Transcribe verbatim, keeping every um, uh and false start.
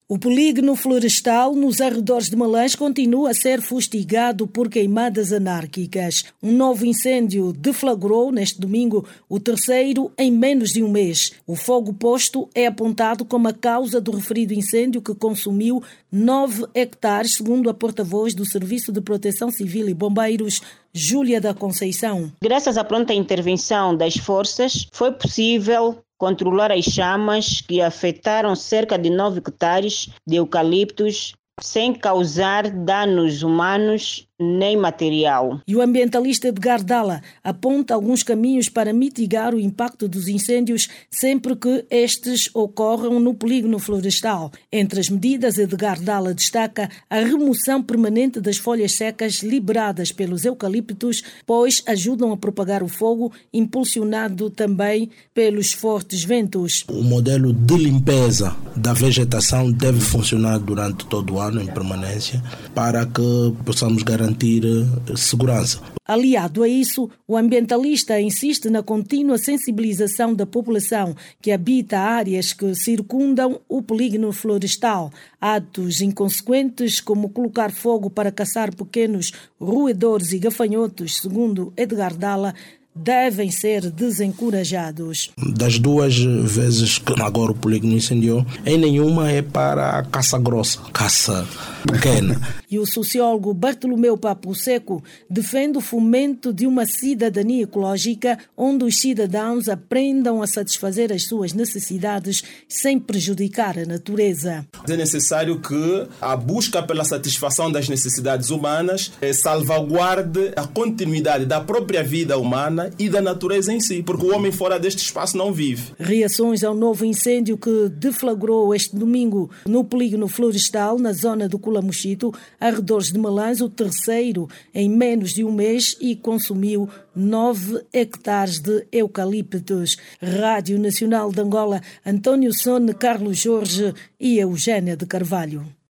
O polígono florestal nos arredores de Malães continua a ser fustigado por queimadas anárquicas. Um novo incêndio deflagrou neste domingo, o terceiro em menos de um mês. O fogo posto é apontado como a causa do referido incêndio que consumiu nove hectares, segundo a porta-voz do Serviço de Proteção Civil e Bombeiros, Júlia da Conceição. Graças à pronta intervenção das forças, foi possível controlar as chamas que afetaram cerca de nove hectares de eucaliptos sem causar danos humanos nem material. E o ambientalista Edgar Dalla aponta alguns caminhos para mitigar o impacto dos incêndios sempre que estes ocorram no polígono florestal. Entre as medidas, Edgar Dalla destaca a remoção permanente das folhas secas liberadas pelos eucaliptos, pois ajudam a propagar o fogo, impulsionado também pelos fortes ventos. O modelo de limpeza da vegetação deve funcionar durante todo o ano em permanência para que possamos garantir segurança. Aliado a isso, o ambientalista insiste na contínua sensibilização da população que habita áreas que circundam o polígono florestal. Atos inconsequentes, como colocar fogo para caçar pequenos roedores e gafanhotos, segundo Edgar Dalla, devem ser desencorajados. Das duas vezes que agora o polígono incendiou, em nenhuma é para a caça grossa, caça pequena. E o sociólogo Bartolomeu Papo Seco defende o fomento de uma cidadania ecológica onde os cidadãos aprendam a satisfazer as suas necessidades sem prejudicar a natureza. É necessário que a busca pela satisfação das necessidades humanas salvaguarde a continuidade da própria vida humana e da natureza em si, porque o homem fora deste espaço não vive. Reações ao novo incêndio que deflagrou este domingo no polígono florestal, na zona do Culamuchito, arredores de Malães, o terceiro em menos de um mês, e consumiu nove hectares de eucaliptos. Rádio Nacional de Angola, António Sone, Carlos Jorge e Eugénia de Carvalho.